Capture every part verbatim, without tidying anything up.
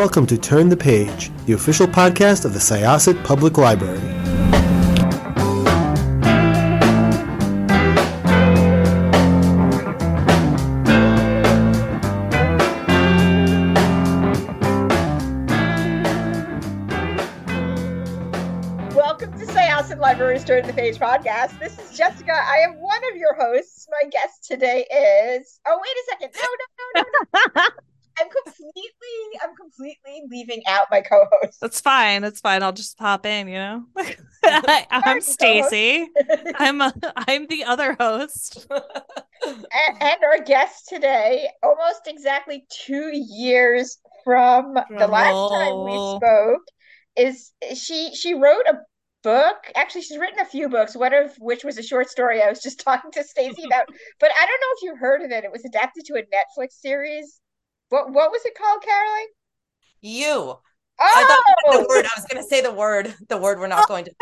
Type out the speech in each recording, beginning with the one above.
welcome to Turn the Page, the official podcast of the Syosset Public Library. Welcome to Syosset Library's Turn the Page podcast. This is Jessica. I am one of your hosts. My guest today is... Oh, wait a second. No, no, no, no, no. I'm completely, I'm completely leaving out my co-host. That's fine. That's fine. I'll just pop in, you know. I, I'm Stacy. I'm a, I'm the other host. and, and our guest today, almost exactly two years from Drum the last roll. time we spoke, is she. She wrote a book. Actually, she's written a few books. One of which was a short story I was just talking to Stacy about. But I don't know if you heard of it. It was adapted to a Netflix series. What what was it called, Caroline? You. Oh! I thought the word. I was going to say the word. The word we're not going to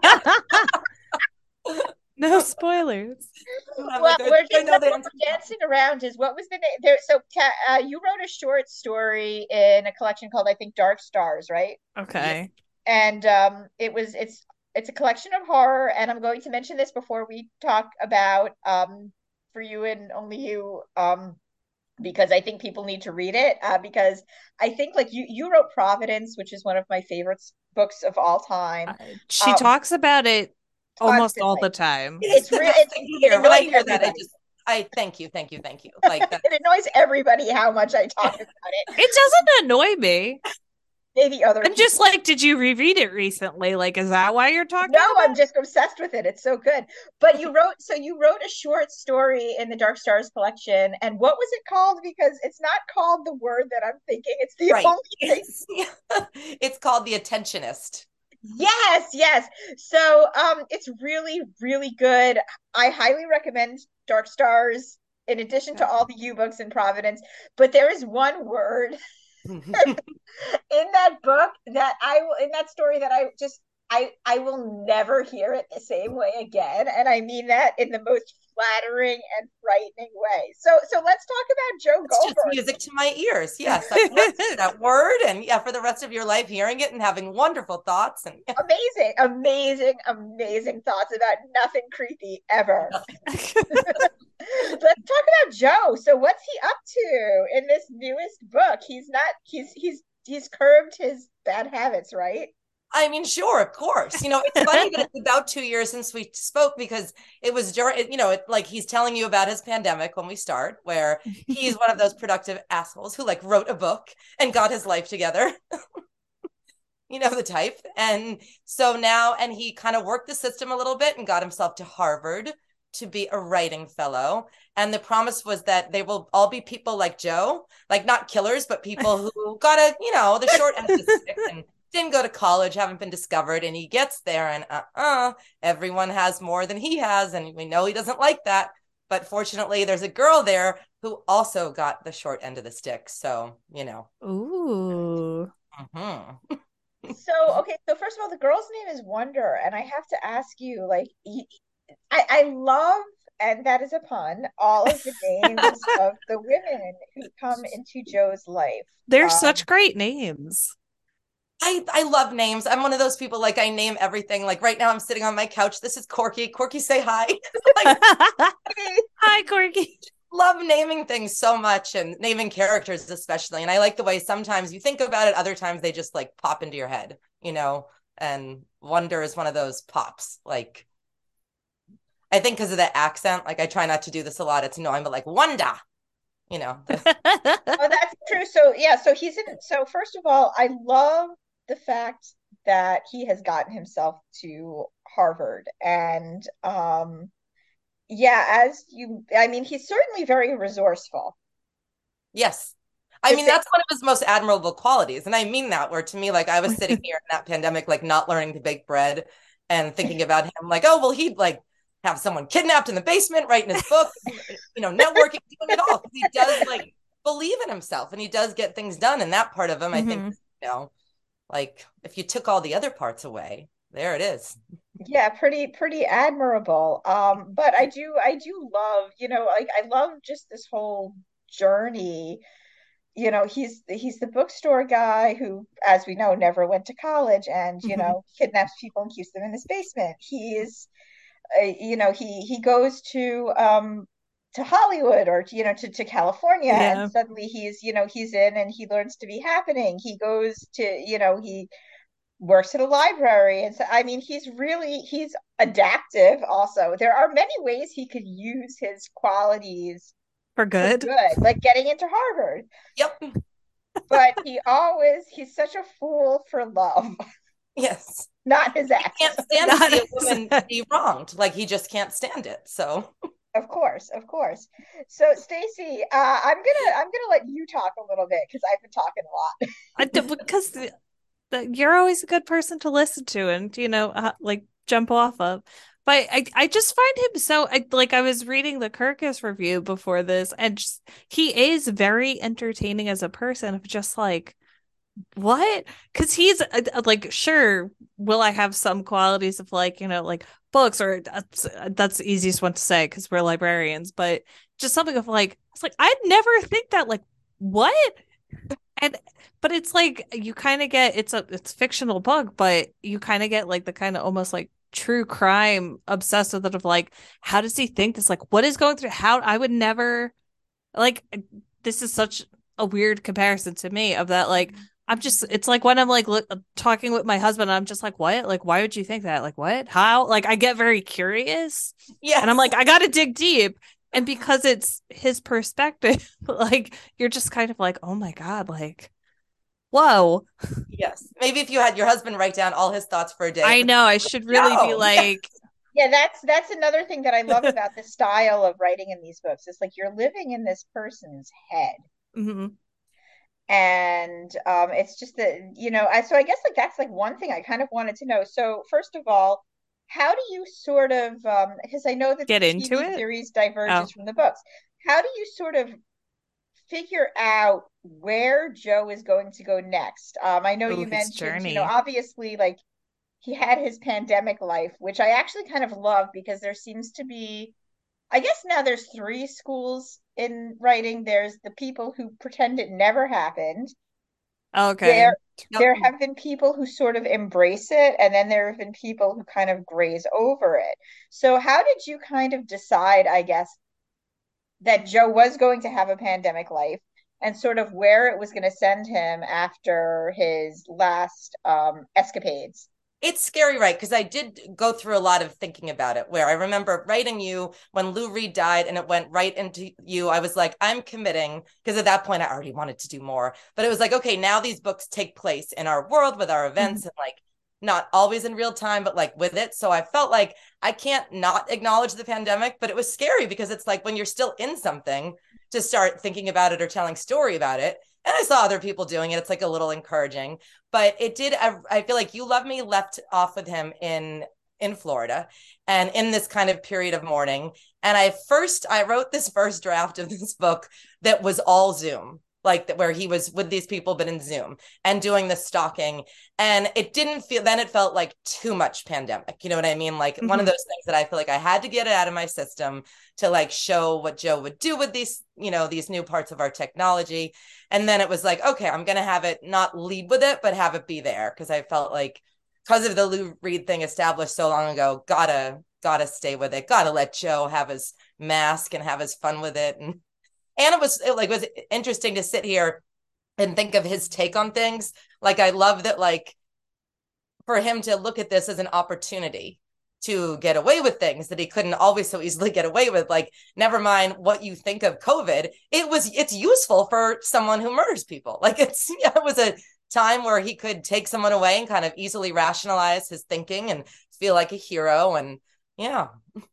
say. No spoilers. Well, like, we're just know we're dancing around. Is what was the name? There, so uh, you wrote a short story in a collection called, I think, Dark Stars, right? Okay. And um, it was it's it's a collection of horror, and I'm going to mention this before we talk about um For You and Only You um. because I think people need to read it, uh, because I think like you, you wrote Providence, which is one of my favorite books of all time. Uh, she um, talks about it almost constantly. all the time. It's really, it's, it when I hear everybody. that, I just, I thank you, thank you, thank you. Like that. It annoys everybody how much I talk about it. It doesn't annoy me. Maybe other I'm people. just like, did you reread it recently? Like, is that why you're talking No, about I'm just obsessed with it. It's so good. But you wrote, so you wrote a short story in the Dark Stars collection. And what was it called? Because it's not called the word that I'm thinking. It's the right. only thing. It's, it's called The Attentionist. Yes, yes. So um, it's really, really good. I highly recommend Dark Stars in addition to all the U-books in Providence. But there is one word in that book that I will, in that story that I just, I, I will never hear it the same way again. And I mean that in the most flattering and frightening way. So, so let's talk about Joe it's Goldberg. Just music to my ears. Yes. That word. And yeah, for the rest of your life, hearing it and having wonderful thoughts. And yeah. Amazing, amazing, amazing thoughts about nothing creepy ever. Let's talk about Joe. So what's he up to in this newest book? He's not, he's, he's, he's curbed his bad habits, right? I mean, sure, of course. You know, it's funny that it's about two years since we spoke because it was during, you know, it, like he's telling you about his pandemic when we start, where he's one of those productive assholes who like wrote a book and got his life together. You know, the type. And so now, and he kind of worked the system a little bit and got himself to Harvard to be a writing fellow. And the promise was that they will all be people like Joe, like not killers, but people who got a, you know, the short end of the stick and didn't go to college, haven't been discovered. And he gets there and uh-uh, everyone has more than he has. And we know he doesn't like that. But fortunately, there's a girl there who also got the short end of the stick. So, you know. Ooh. Mm-hmm. So, okay. So first of all, the girl's name is Wonder. And I have to ask you, like, I, I love, and that is a pun, all of the names of the women who come into Joe's life. They're um, such great names. I, I love names. I'm one of those people, like I name everything. Like right now I'm sitting on my couch. This is Corky. Corky, say hi. Like, hi, Corky. Love naming things so much and naming characters especially. And I like the way sometimes you think about it. Other times they just like pop into your head, you know, and Wonder is one of those pops. Like, I think because of the accent, like I try not to do this a lot. It's annoying, but like Wanda, you know. The- oh, that's true. So yeah, so he's in, so first of all, I love the fact that he has gotten himself to Harvard. And um yeah, as you, I mean, he's certainly very resourceful. Yes. I mean, that's one of his most admirable qualities. And I mean that, where to me, like I was sitting here in that pandemic, like not learning to bake bread and thinking about him like, oh, well, he'd like have someone kidnapped in the basement, writing his book, you know, networking, doing it all. He does like believe in himself and he does get things done. And that part of him, mm-hmm. I think, you know, like if you took all the other parts away, there it is. Yeah, pretty, pretty admirable. Um, but I do, I do love, you know, like I love just this whole journey you know, he's he's the bookstore guy who, as we know, never went to college and, you Mhm. know, kidnaps people and keeps them in his basement. He is, uh, you know, he he goes to um to Hollywood or you know to to California and Yeah. suddenly he's, you know, he's in and he learns to be happening. He goes to, you know, he works at a library and so I mean he's really he's adaptive also. There are many ways he could use his qualities For for good. good, like getting into Harvard. Yep. But he always he's such a fool for love, Yes. not his He ex. can't stand to Not see a his woman ex. be wronged. Like he just can't stand it. So Of course, of course. So Stacey, uh, I'm gonna I'm gonna let you talk a little bit because I've been talking a lot. I do, because the, the, you're always a good person to listen to and, you know, uh, like jump off of. But I, I just find him so I, like I was reading the Kirkus review before this, and just, he is very entertaining as a person. Of just like what? Because he's uh, uh, like, sure, will I have some qualities of like, you know, like books, or that's that's the easiest one to say because we're librarians, but just something of like, it's like I'd never think that like what? And but it's like you kind of get it's a it's a fictional book, but you kind of get like the kind of almost like true crime obsessed with it of like, how does he think this? Like, what is going through? How I would never like this is such a weird comparison to me of that like I'm just it's like when I'm like look, talking with my husband, I'm just like, what? Like, why would you think that? Like, what? How? Like, I get very curious, and I'm yes. like, I gotta dig deep. And because it's his perspective, like you're just kind of like, oh my God, like, whoa. Yes. Maybe if you had your husband write down all his thoughts for a day, it I would know I should really be go. Yeah. like, Yeah, that's that's another thing that I love about the style of writing in these books. It's like you're living in this person's head. mhm. And um it's just that, you know, I so I guess like that's like one thing I kind of wanted to know. So first of all, how do you sort of um because I know that Get the into T V it. series Oh, diverges from the books. How do you sort of figure out where Joe is going to go next? Um, I know oh, you his mentioned, you know, journey. obviously, like he had his pandemic life, which I actually kind of love because there seems to be, I guess now there's three schools in writing. There's the people who pretend it never happened. Okay. There, Yep. there have been people who sort of embrace it, and then there have been people who kind of graze over it. So, how did you kind of decide, I guess, that Joe was going to have a pandemic life and sort of where it was going to send him after his last um, escapades? It's scary, right? Because I did go through a lot of thinking about it, where I remember writing you when Lou Reed died and it went right into you. I was like, I'm committing, because at that point I already wanted to do more. But it was like, okay, now these books take place in our world with our events Mhm. and like not always in real time, but like with it. So I felt like I can't not acknowledge the pandemic, but it was scary because it's like when you're still in something to start thinking about it or telling story about it. And I saw other people doing it. It's like a little encouraging, but it did. I, I feel like You Love Me left off with him in in Florida and in this kind of period of mourning. And I first I wrote this first draft of this book that was all Zoom, like that where he was with these people but in Zoom and doing the stalking. And it didn't feel then it felt like too much pandemic. You know what I mean? Like one of Mhm. those things that I feel like I had to get it out of my system to like show what Joe would do with these, you know, these new parts of our technology. And then it was like, okay, I'm going to have it not lead with it, but have it be there. Cause I felt like, because of the Lou Reed thing established so long ago, gotta, gotta stay with it. Gotta let Joe have his mask and have his fun with it. And, and it was it like, it was interesting to sit here and think of his take on things. Like, I love that, like, for him to look at this as an opportunity to get away with things that he couldn't always so easily get away with. Like, never mind what you think of COVID. It was, it's useful for someone who murders people. Like it's, yeah, it was a time where he could take someone away and kind of easily rationalize his thinking and feel like a hero. And yeah,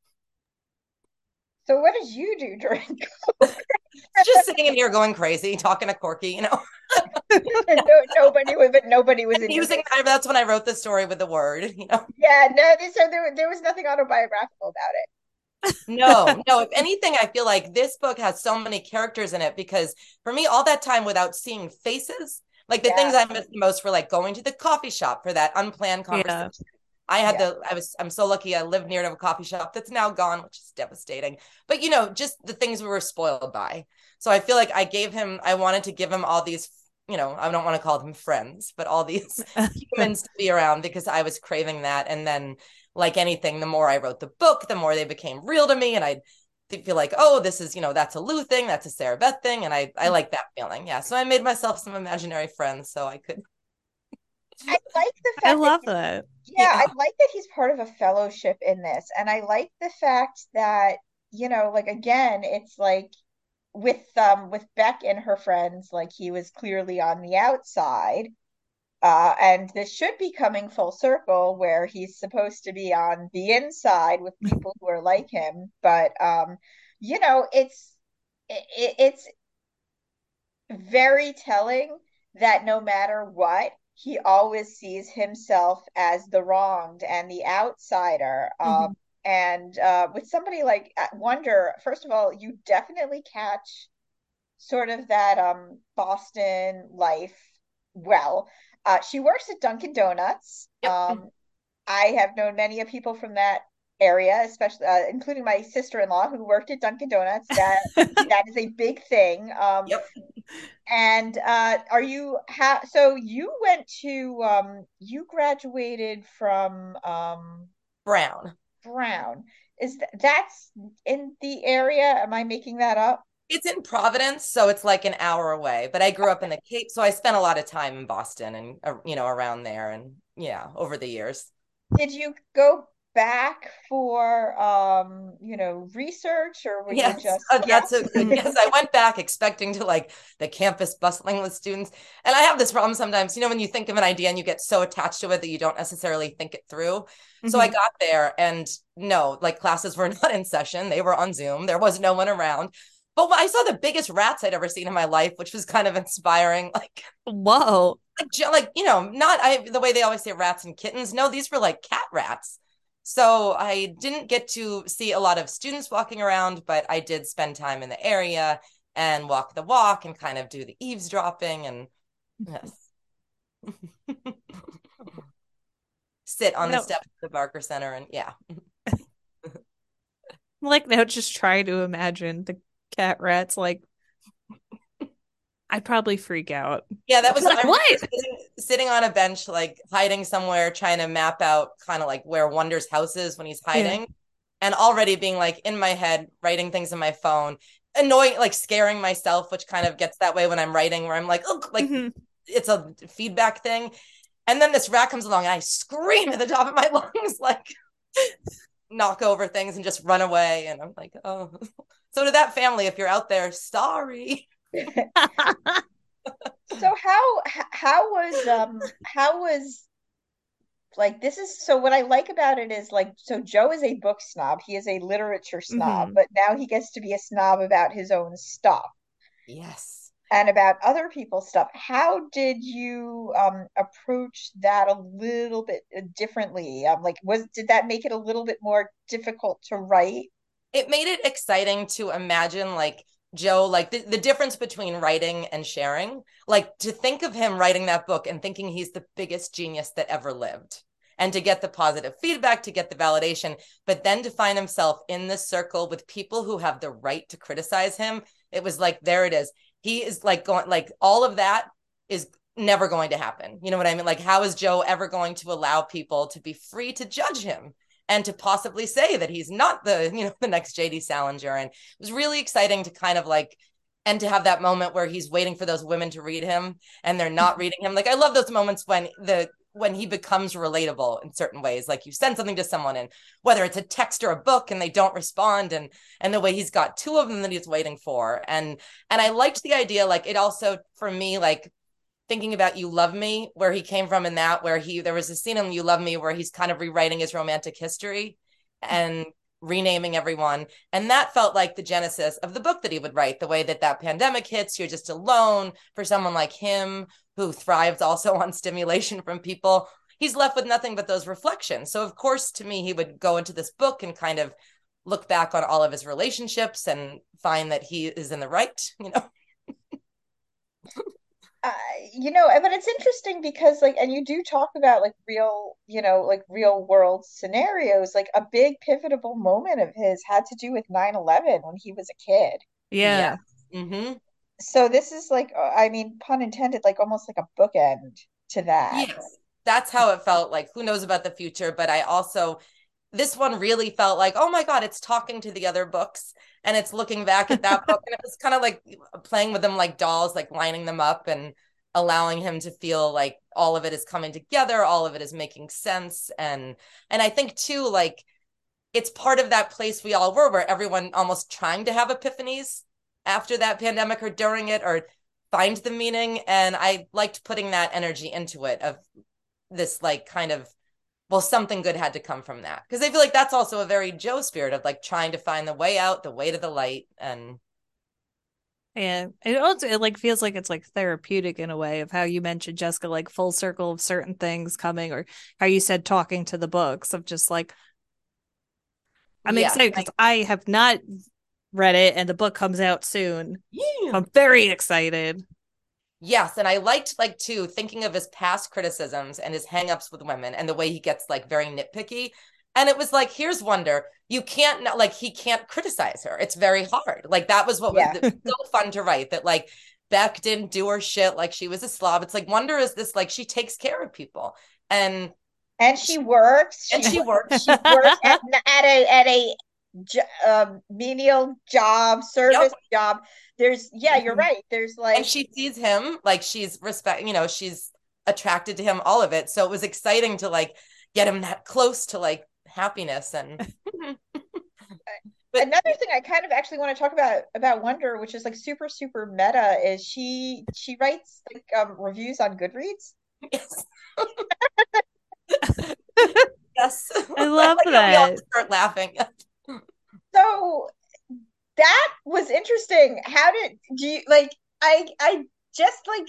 So, what did you do during just sitting in here going crazy, talking to Corky, you know, no, nobody was, but nobody was in your using, basement. that's when I wrote the story with the word, you know. Yeah, no, so there, there was nothing autobiographical about it. No, no. If anything, I feel like this book has so many characters in it because for me, all that time without seeing faces, like the Yeah. things I missed the most were like going to the coffee shop for that unplanned Yeah. conversation. I had Yeah. the, I was, I'm so lucky I lived near to a coffee shop that's now gone, which is devastating. But, you know, just the things we were spoiled by. So I feel like I gave him, I wanted to give him all these, you know, I don't want to call them friends, but all these humans to be around because I was craving that. And then, like anything, the more I wrote the book, the more they became real to me. And I feel like, oh, this is, you know, that's a Lou thing, that's a Sarah Beth thing. And I, I like that feeling. Yeah. So I made myself some imaginary friends so I could. I like the fact I love that, that. yeah, Yeah. I like that he's part of a fellowship in this. And I like the fact that, you know, like again, it's like with um with Beck and her friends, like he was clearly on the outside. Uh, and this should be coming full circle where he's supposed to be on the inside with people who are like him. But um, you know, it's it, it's very telling that no matter what, he always sees himself as the wronged and the outsider. Um, Mhm. and uh, with somebody like uh, Wonder, first of all, you definitely catch sort of that um Boston life well. Uh, she works at Dunkin' Donuts. Yep. Um, I have known many of people from that area, especially uh, including my sister-in-law who worked at Dunkin' Donuts. That that is a big thing. Um, Yep. and uh, are you ha so you went to um, you graduated from um, Brown. Brown. Is th that's in the area? Am I making that up? It's in Providence, so it's like an hour away. But I grew up in the Cape, so I spent a lot of time in Boston and uh, you know around there, and yeah, over the years. Did you go back for um, you know, research or were you Yes, just uh, yeah? that's a good guess. I went back expecting to like the campus bustling with students, and I have this problem sometimes. You know, when you think of an idea and you get so attached to it that you don't necessarily think it through. So I Mhm. got there, and no, like classes were not in session; they were on Zoom. There was no one around. But I saw the biggest rats I'd ever seen in my life, which was kind of inspiring. Like, Whoa. like, like you know, not I the way they always say rats and kittens. No, these were like cat rats. So I didn't get to see a lot of students walking around, but I did spend time in the area and walk the walk and kind of do the eavesdropping and yes. Sit on the No, steps of the Barker Center and yeah. like now just try to imagine the cat rats. Like I'd probably freak out. Yeah, that was I Like remember what? sitting, sitting on a bench, like hiding somewhere, trying to map out kind of like where Wonder's house is when he's Yeah. hiding, and already being like in my head, writing things in my phone, annoying, like scaring myself, which kind of gets that way when I'm writing, where I'm like, oh, like Mhm. it's a feedback thing. And then this rat comes along and I scream at the top of my lungs, like knock over things and just run away. And I'm like, oh, so to that family, if you're out there, sorry. So how how was um how was like this is so what I like about it is like so Joe is a book snob. He is a literature snob, Mhm. but now he gets to be a snob about his own stuff Yes. and about other people's stuff. How did you um approach that a little bit uh, differently? Um like was did that make it a little bit more difficult to write? It made it exciting to imagine like Joe, like the, the difference between writing and sharing, like to think of him writing that book and thinking he's the biggest genius that ever lived. And to get the positive feedback, to get the validation, but then to find himself in this circle with people who have the right to criticize him. It was like, there it is. He is like going, like all of that is never going to happen. You know what I mean? Like, how is Joe ever going to allow people to be free to judge him? And to possibly say that he's not the, you know, the next J D Salinger. And it was really exciting to kind of like, and to have that moment where he's waiting for those women to read him and they're not reading him. Like, I love those moments when the, when he becomes relatable in certain ways. Like you send something to someone and whether it's a text or a book and they don't respond, and, and the way he's got two of them that he's waiting for. And, and I liked the idea, like it also, for me, like, thinking about You Love Me, where he came from in that, where he, there was a scene in You Love Me where he's kind of rewriting his romantic history and renaming everyone. And that felt like the genesis of the book that he would write, the way that that pandemic hits, you're just alone for someone like him who thrives also on stimulation from people. He's left with nothing but those reflections. So of course, to me, he would go into this book and kind of look back on all of his relationships and find that he is in the right, you know. Uh, you know, but it's interesting because like, and you do talk about like real, you know, like real world scenarios. Like a big pivotal moment of his had to do with nine eleven when he was a kid. Yeah. Yeah. Mm-hmm. So this is like, uh, I mean, pun intended, like almost like a bookend to that. Yes. That's how it felt. Like, who knows about the future? But I also, this one really felt like, oh my God, it's talking to the other books and it's looking back at that book. And it was kind of like playing with them like dolls, like lining them up and allowing him to feel like all of it is coming together, all of it is making sense. And and I think too, like it's part of that place we all were where everyone almost trying to have epiphanies after that pandemic or during it or find the meaning. And I liked putting that energy into it of this like kind of, well, something good had to come from that. Because I feel like that's also a very Joe spirit of like trying to find the way out, the way to the light. And Yeah, it also it like feels like it's like therapeutic in a way of how you mentioned, Jessica, like full circle of certain things coming, or how you said talking to the books of just like I'm yeah. excited because I have not read it and the book comes out soon. Yeah. I'm very excited. Yes, and I liked like too thinking of his past criticisms and his hangups with women and the way he gets like very nitpicky. And it was like, here's Wonder. You can't not like he can't criticize her. It's very hard. Like that was what was Yeah. so fun to write that like Beck didn't do her shit like she was a slob. It's like Wonder is this like she takes care of people and And she works. and She she works. she works at, at a at a j- um, menial job, service Yep. job. There's yeah, you're Mhm. right. There's And like she sees him like she's respect, you know, she's attracted to him, all of it. So it was exciting to like get him that close to like happiness and but another thing I kind of actually want to talk about about Wonder, which is like super super meta, is she she writes like um, reviews on Goodreads. yes. Yes. I love Like, we all that. start laughing. So that was interesting. How did do you like? I I just like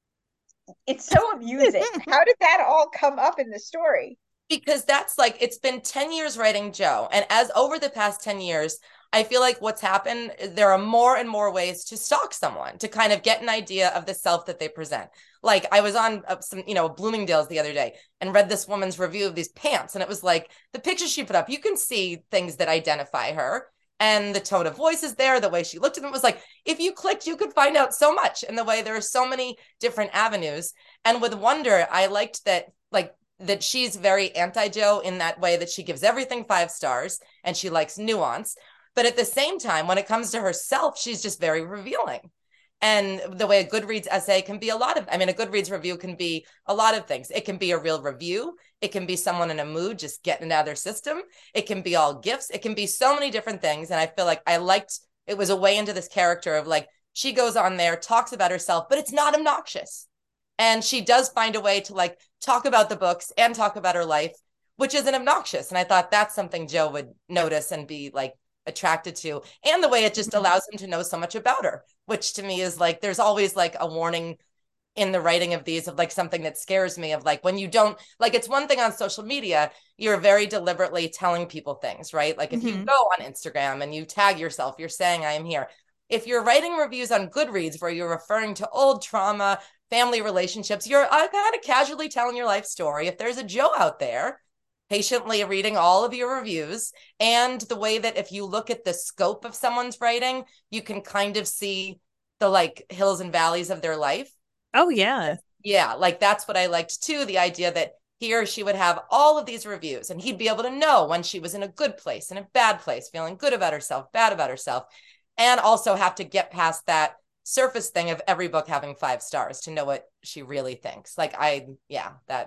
it's so amusing. How did that all come up in the story? Because that's like it's been ten years writing Joe, and as over the past ten years I feel like what's happened, there are more and more ways to stalk someone to kind of get an idea of the self that they present. Like I was on some, you know, Bloomingdale's the other day and read this woman's review of these pants. And it was like the pictures she put up, you can see things that identify her and the tone of voice is there. The way she looked at them was like, if you clicked, you could find out so much in the way there are so many different avenues. And with Wonder, I liked that, like, that she's very anti-Joe in that way that she gives everything five stars and she likes nuance. But at the same time, when it comes to herself, she's just very revealing. And the way a Goodreads essay can be a lot of, I mean, a Goodreads review can be a lot of things. It can be a real review. It can be someone in a mood, just getting it out of their system. It can be all gifts. It can be so many different things. And I feel like I liked, it was a way into this character of like, she goes on there, talks about herself, but it's not obnoxious. And she does find a way to like talk about the books and talk about her life, which isn't obnoxious. And I thought that's something Joe would notice and be like, attracted to, and the way it just allows him to know so much about her, which to me is like there's always like a warning in the writing of these of like something that scares me of like when you don't like it's one thing on social media you're very deliberately telling people things, right? Like if mm-hmm. you go on Instagram and you tag yourself, you're saying I am here. If you're writing reviews on Goodreads where you're referring to old trauma, family relationships, you're uh, kind of casually telling your life story. If there's a Joe out there patiently reading all of your reviews, and the way that if you look at the scope of someone's writing, you can kind of see the like hills and valleys of their life. Oh, yeah. Yeah, like that's what I liked too, the idea that he or she would have all of these reviews and he'd be able to know when she was in a good place, in a bad place, feeling good about herself, bad about herself, and also have to get past that surface thing of every book having five stars to know what she really thinks. Like I, yeah, that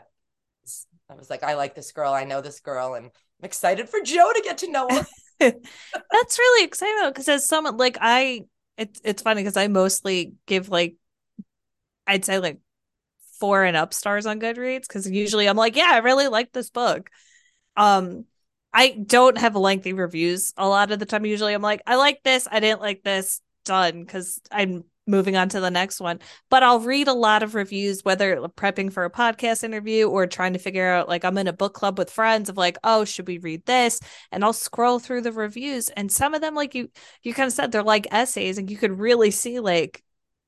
I was like, I like this girl. I know this girl. And I'm excited for Joe to get to know her. That's really exciting because as someone like I, it's it's funny because I mostly give like, I'd say like four and up stars on Goodreads because usually I'm like, yeah, I really like this book. Um, I don't have lengthy reviews a lot of the time. Usually I'm like, I like this. I didn't like this. Done because I'm moving on to the next one. But I'll read a lot of reviews, whether prepping for a podcast interview or trying to figure out, like, I'm in a book club with friends of like, oh, should we read this? And I'll scroll through the reviews. And some of them, like you, you kind of said, they're like essays and you could really see like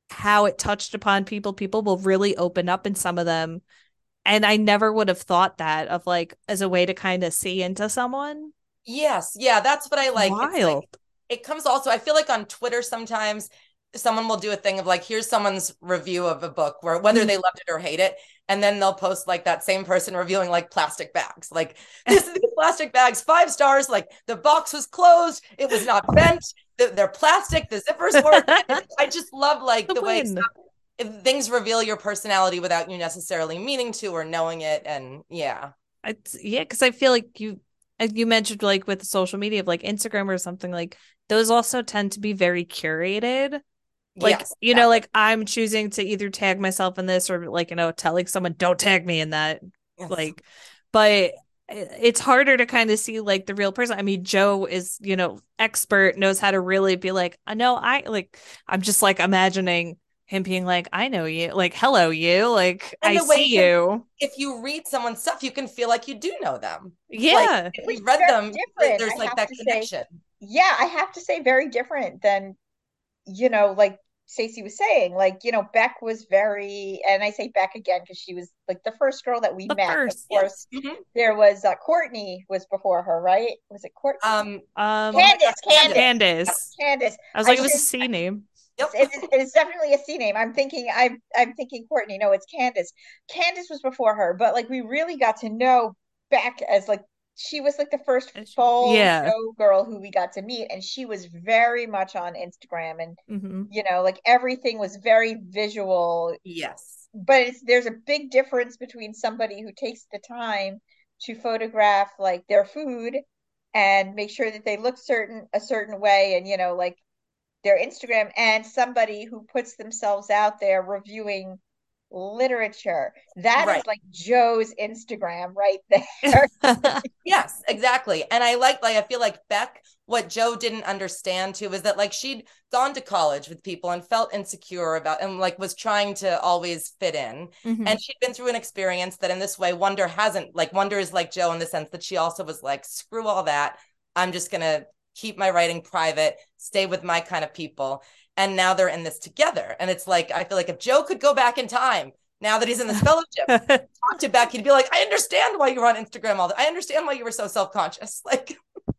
how it touched upon people. People will really open up in some of them. And I never would have thought that of like as a way to kind of see into someone. Yes. Yeah. That's what I like. Wild. It's like, it comes also, I feel like on Twitter sometimes someone will do a thing of like, here's someone's review of a book where whether they loved it or hate it. And then they'll post like that same person reviewing like plastic bags. Like this is plastic bags, five stars. Like the box was closed. It was not bent. They're plastic. The zippers work. I just love like the, the way stuff, if things reveal your personality without you necessarily meaning to or knowing it. And yeah. It's, yeah. Cause I feel like you, you mentioned like with social media of like Instagram or something, like those also tend to be very curated. Like, yes, you exactly. know, like I'm choosing to either tag myself in this or like, you know, telling someone don't tag me in that. Yes. Like, but it's harder to kind of see like the real person. I mean, Joe is, you know, expert, knows how to really be like, I know I like, I'm just like imagining him being like, I know you, like, hello, you, like, and I see you. If you read someone's stuff, you can feel like you do know them. Yeah. Like, if you read them, different. there's I like that connection. Say, yeah, I have to say very different than, you know, like Stacey was saying, like, you know, Beck was very, and I say Beck again because she was like the first girl that we the met. First, of course, yes. mm-hmm. there was uh, Courtney was before her, right? Was it Courtney? Um, um, Candace, Candace, Candace. Candace. I was like, I it was should, a C name. Yep. It is, it is definitely a C name. I'm thinking, I'm, I'm thinking Courtney. No, it's Candace. Candace was before her, but like we really got to know Beck as like. She was like the first full yeah. show girl who we got to meet, and she was very much on Instagram, and mm-hmm. you know, like everything was very visual. Yes, but it's, there's a big difference between somebody who takes the time to photograph like their food and make sure that they look certain a certain way, and you know, like their Instagram, and somebody who puts themselves out there reviewing literature. That right. is like Joe's Instagram right there. Yes, exactly. And I like, like, I feel like Beck, what Joe didn't understand too is that like she'd gone to college with people and felt insecure about, and like was trying to always fit in. Mm-hmm. And she'd been through an experience that in this way, Wonder hasn't, like Wonder is like Joe in the sense that she also was like, screw all that. I'm just going to keep my writing private, stay with my kind of people. And now they're in this together. And it's like, I feel like if Joe could go back in time, now that he's in this fellowship, talk to Beck, he'd be like, I understand why you were on Instagram all that. I understand why you were so self-conscious. Like,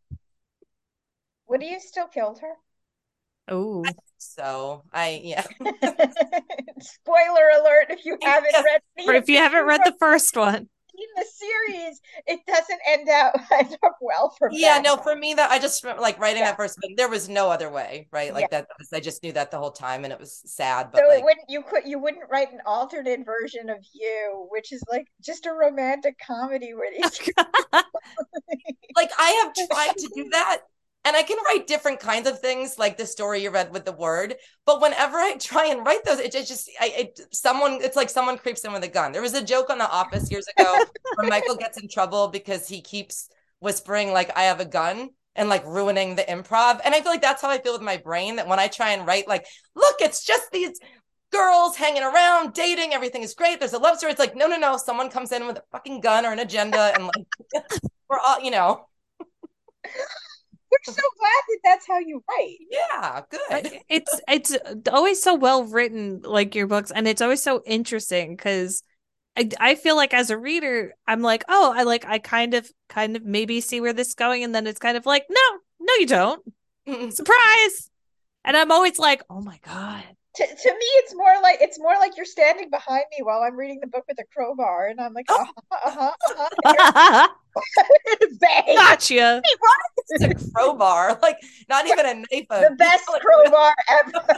would you still killed her? Oh, so I, yeah. Spoiler alert if you haven't yeah. read or if you haven't read the first one. In the series, it doesn't end out end up well for yeah Beck. No, for me that I just like writing yeah. that first book, there was no other way, right? Like yeah. that was, I just knew that the whole time, and it was sad. But so like, it wouldn't you could you wouldn't write an alternate version of you, which is like just a romantic comedy where these like I have tried to do that. And I can write different kinds of things, like the story you read with the word. But whenever I try and write those, it, it just, I, it, someone, it's like someone creeps in with a gun. There was a joke on The Office years ago where Michael gets in trouble because he keeps whispering, like, I have a gun, and like ruining the improv. And I feel like that's how I feel with my brain, that when I try and write, like, look, it's just these girls hanging around, dating, everything is great. There's a love story. It's like, no, no, no. Someone comes in with a fucking gun or an agenda, and like, we're all, you know. We're so glad that that's how you write. Yeah, good. It's it's always so well written, like your books, and it's always so interesting because I, I feel like as a reader, I'm like, oh, I like I kind of kind of maybe see where this is going, and then it's kind of like, no, no, you don't. Mm-mm. Surprise! And I'm always like, oh my god. To, to me, it's more like it's more like you're standing behind me while I'm reading the book with a crowbar, and I'm like, uh huh, uh huh. Bang! Gotcha. It's a crowbar, like not even a knife. The best crowbar ever.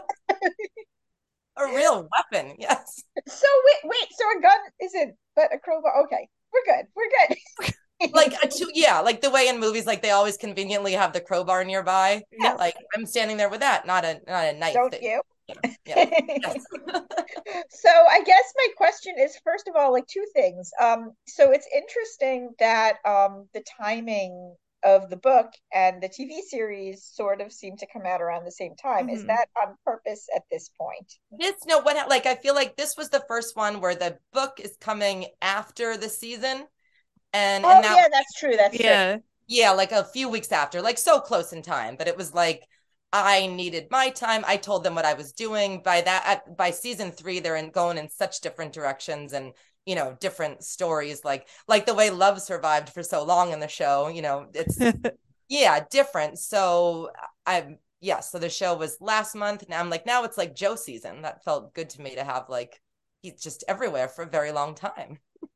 A real weapon, yes. So wait, wait. So a gun isn't, but a crowbar. Okay, we're good. We're good. Like a two, yeah, like the way in movies, like they always conveniently have the crowbar nearby. Yeah. Like I'm standing there with that, not a not a knife. Don't that, you? Yeah. Yes. So I guess my question is, first of all, like two things. Um, so it's interesting that um the timing of the book and the T V series sort of seem to come out around the same time. Mm-hmm. Is that on purpose at this point? This no, what like I feel like this was the first one where the book is coming after the season, and oh and that, yeah, that's true. That's yeah. true. Yeah, like a few weeks after, like so close in time, but it was like I needed my time. I told them what I was doing. By that, at, by season three, they're in, going in such different directions and, you know, different stories, like like the way love survived for so long in the show. You know, it's yeah, different. So I'm yeah. So the show was last month. Now I'm like, now it's like Joe season. That felt good to me to have like he's just everywhere for a very long time.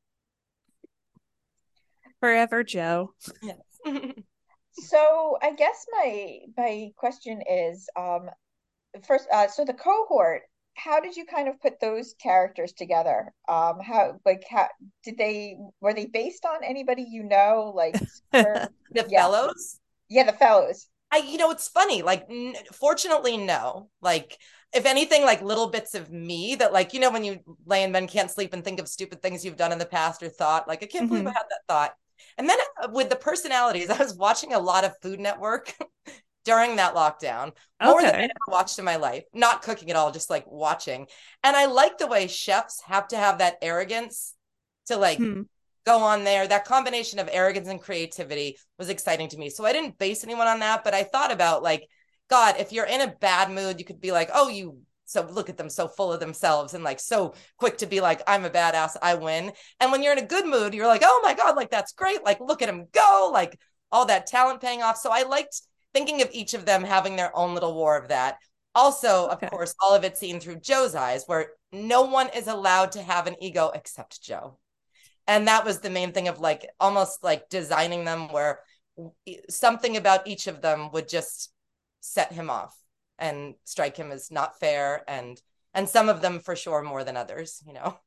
Forever Joe. Yes. So I guess my my question is, um, first, uh, so the cohort, how did you kind of put those characters together? Um, how like how did they were they based on anybody you know? Like her, The yeah, fellows. yeah, the fellows. I, you know, it's funny. Like, n- fortunately, no. Like, if anything, like little bits of me that, like, you know, when you lay in bed and can't sleep and think of stupid things you've done in the past or thought, like, I can't believe I Mhm. had that thought. And then uh, with the personalities, I was watching a lot of Food Network during that lockdown, more than I Okay. ever watched in my life. Not cooking at all, just like watching. And I like the way chefs have to have that arrogance to like Hmm. go on there. That combination of arrogance and creativity was exciting to me. So I didn't base anyone on that, but I thought about like, God, if you're in a bad mood, you could be like, oh, you so look at them so full of themselves and like so quick to be like, I'm a badass, I win. And when you're in a good mood, you're like, oh my God, like that's great. Like, look at him go, like all that talent paying off. So I liked thinking of each of them having their own little war of that. Also, of Okay. course, all of it seen through Joe's eyes, where no one is allowed to have an ego except Joe. And that was the main thing of like almost like designing them where something about each of them would just set him off and strike him as not fair, and and some of them for sure more than others, you know.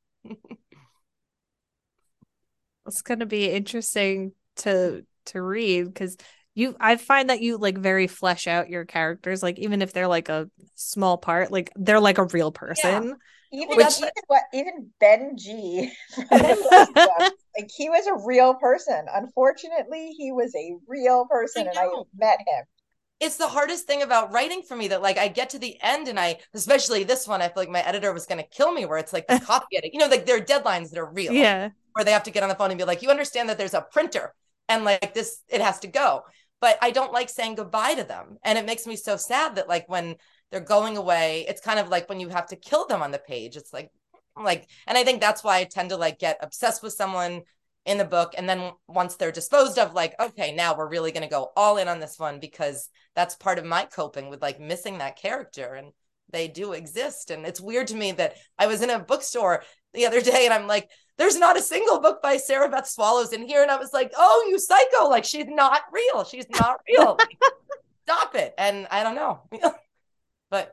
It's gonna be interesting to to read because you I find that you like very flesh out your characters, like even if they're like a small part, like they're like a real Yeah. person. Even Well, Which that's even what even Benji from the first book, like he was a real person. Unfortunately, he was a real I person, and I know. met him. It's the hardest thing about writing for me that like I get to the end and I, especially this one, I feel like my editor was going to kill me, where it's like the copy edit, you know, like there are deadlines that are real, yeah. where they have to get on the phone and be like, you understand that there's a printer and like this, it has to go. But I don't like saying goodbye to them. And it makes me so sad that like when they're going away, it's kind of like when you have to kill them on the page. It's like, like, and I think that's why I tend to like get obsessed with someone in the book. And then once they're disposed of, like, okay, now we're really going to go all in on this one, because that's part of my coping with like missing that character. And they do exist. And it's weird to me that I was in a bookstore the other day and I'm like, there's not a single book by Sarah Beth Swallows in here. And I was like, oh, you psycho. Like, she's not real. She's not real. Like, stop it. And I don't know. But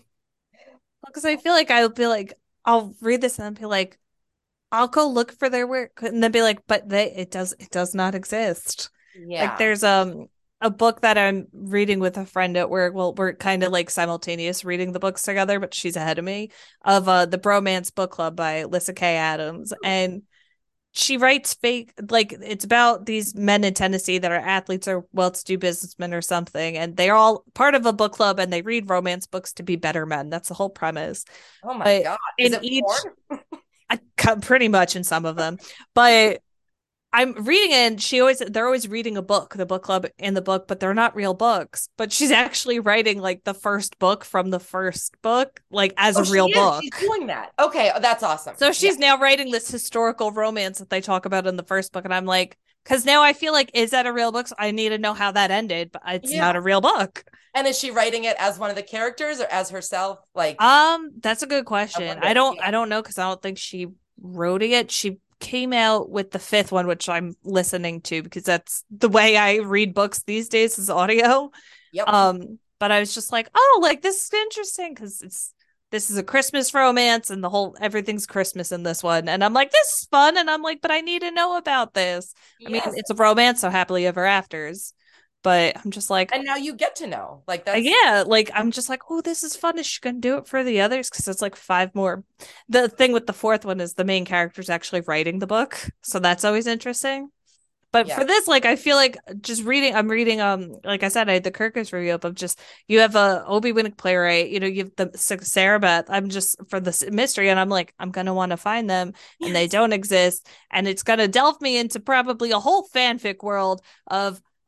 Because I feel like I'll be like, I'll read this and I'll be like, I'll go look for their work and then be like, but they it does it does not exist. yeah. Like there's um a book that I'm reading with a friend at work. Well, we're kind of like simultaneous reading the books together, but she's ahead of me, of uh the Bromance Book Club by Lissa K. Adams. And she writes fake, like it's about these men in Tennessee that are athletes or well-to-do businessmen or something, and they're all part of a book club and they read romance books to be better men. That's the whole premise. Oh my But God. Is in it each, porn? I pretty much in some of them, but I'm reading it and she always they're always reading a book, the book club in the book, but they're not real books. But she's actually writing like the first book from the first book, like as Oh, a real she is. book. She's doing that. Okay, oh, that's awesome. So she's Yeah. now writing this historical romance that they talk about in the first book, and I'm like, because now I feel like, is that a real book? So I need to know how that ended, but it's Yeah. not a real book. And is she writing it as one of the characters or as herself? Like, Um, that's a good question. wonder, I don't, yeah. I don't know because I don't think she wrote it. She came out with the fifth one, which I'm listening to because that's the way I read books these days is audio. Yep. Um, but I was just like, oh, like this is interesting because it's this is a Christmas romance and the whole everything's Christmas in this one. And I'm like, this is fun. And I'm like, but I need to know about this. I mean, Yes. it's a romance, so happily ever afters. But I'm just like, And now you get to know. Like, uh, that's yeah, like I'm just like, oh, this is fun. Is she gonna do it for the others? Because it's like five more. The thing with the fourth one is the main character's actually writing the book, so that's always interesting. But Yeah. for this, like, I feel like just reading, I'm reading, um, like I said, I had the Kirkus review up of just, you have a Obi Winnick playwright, you know, you have the Sarah Beth. I'm just for the mystery, and I'm like, I'm gonna want to find them, and they Yes. don't exist, and it's gonna delve me into probably a whole fanfic world of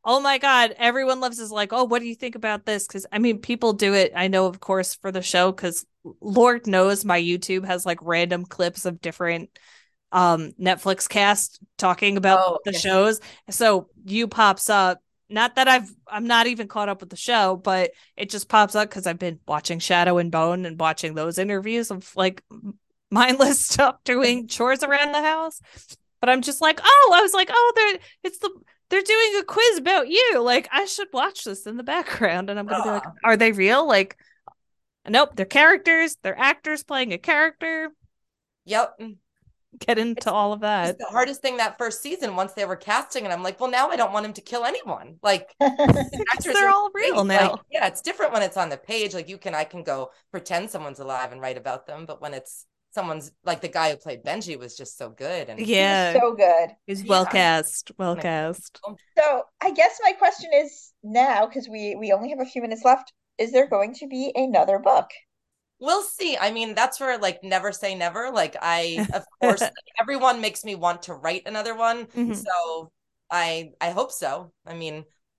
oh my God, everyone loves is like, oh, what do you think about this? Because I mean, people do it, I know, of course, for the show, because Lord knows my YouTube has like random clips of different um Netflix cast talking about Oh, the yes. shows. So you pops up. Not that I've I'm not even caught up with the show, but it just pops up because I've been watching Shadow and Bone and watching those interviews of like mindless stuff doing chores around the house. But I'm just like, oh, I was like, oh, they're it's the they're doing a quiz about you. Like, I should watch this in the background, and I'm gonna be like, Ah. are they real? Like, nope, they're characters, they're actors playing a character. Yep. Get into It's- all of that. It's the hardest thing that first season once they were casting, and I'm like, well, now I don't want him to kill anyone. Like, the actors They're are all real great. now. Like, yeah, it's different when it's on the page. Like, you can I can go pretend someone's alive and write about them, but when it's someone's like the guy who played Benji was just so good. And Yeah, so good. he's Yeah. well cast, well cast. So I guess my question is now, because we we only have a few minutes left, is there going to be another book? We'll see. I mean, that's where like never say never. Like I, of course, everyone makes me want to write another one. Mhm. So I, I hope so. I mean,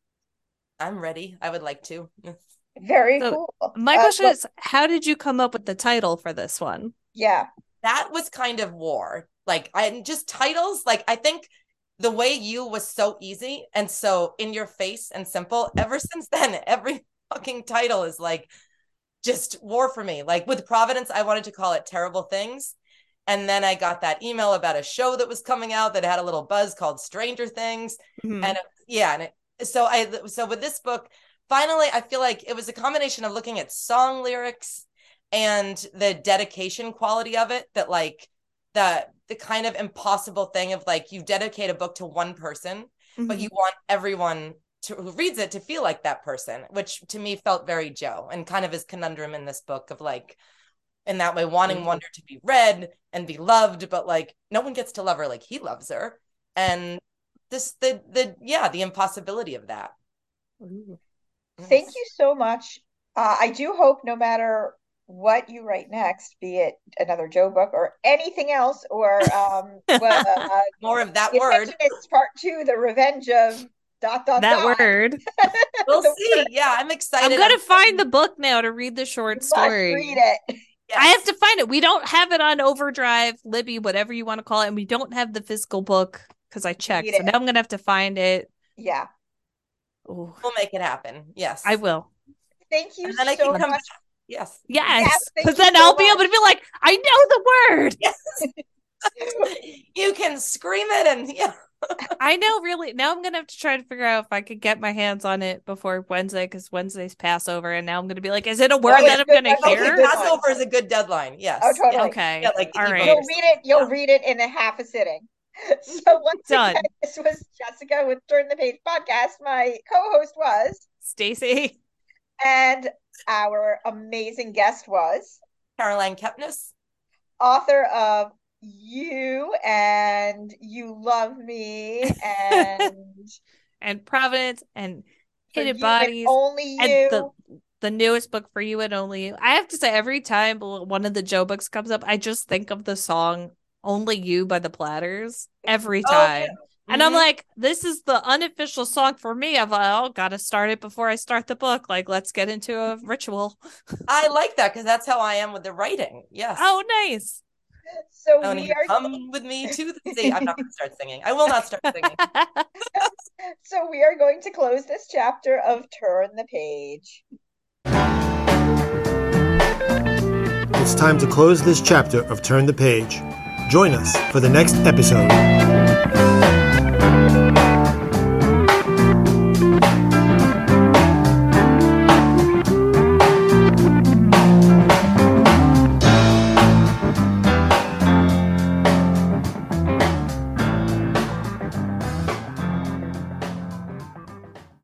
I'm ready. I would like to. Very So, cool. My Uh, question but- is, how did you come up with the title for this one? yeah. That was kind of war. Like I just titles. Like I think the way you was so easy and so in your face and simple. Ever since then, every fucking title is like just war for me. Like with Providence, I wanted to call it Terrible Things. And then I got that email about a show that was coming out that had a little buzz called Stranger Things. Mhm. And it, yeah, and it, so I so with this book, finally, I feel like it was a combination of looking at song lyrics and the dedication quality of it, that like the the kind of impossible thing of like you dedicate a book to one person, but Mhm. you want everyone to, who reads it to feel like that person, which to me felt very Joe and kind of his conundrum in this book of like, in that way, wanting Mhm. Wonder to be read and be loved, but like no one gets to love her like he loves her. And this, the, the, yeah, the impossibility of that. Ooh. Thank you so much. Uh, I do hope no matter what you write next, be it another Joe book or anything else, or um, what, uh, More of that The word. Affectionists Part Two, The Revenge of dot dot That dot. word. We'll The see. word. Yeah, I'm excited. I'm gonna I'm- find the book now to read the short You must story. read it. Yes. I have to find it. We don't have it on Overdrive, Libby, whatever you want to call it, and we don't have the physical book because I checked. Read So it. now I'm gonna have to find it. Yeah. Ooh, We'll make it happen. Yes. I will. Thank you And then I so can come much. back. Yes. Yes, Yes, thank because you then so I'll be much. able to be like, I know the word. Yes. You can scream it and yeah. I know, really. Now I'm gonna have to try to figure out if I could get my hands on it before Wednesday, because Wednesday's Passover, and now I'm gonna be like, is it a word Oh, that it's I'm good. gonna That's also hear? good. Passover is a good deadline. Yes. Oh, totally. Yeah. Okay, Yeah, like the all right. You'll e-books. read it. You'll Yeah. read it in a half a sitting. So once Done. again, this was Jessica with Turn the Page podcast. My co-host was, Stacy. and our amazing guest was Caroline Kepnes. author of You and You Love Me and And Providence and For Hidden You Bodies and Only You. and the the newest book For You and Only You. I have to say, every time one of the Joe books comes up, I just think of the song Only You by the Platters every Oh, time. yeah. And I'm Mhm. like, this is the unofficial song for me. I've oh, gotta start it before I start the book. Like, let's get into a ritual. I like that because that's how I am with the writing. Yes. Oh, nice. So Oh, and we you are come with me to the sea. I'm not going to start singing. I will not start singing. so we are going to close this chapter of Turn the Page. It's time to close this chapter of Turn the Page. Join us for the next episode.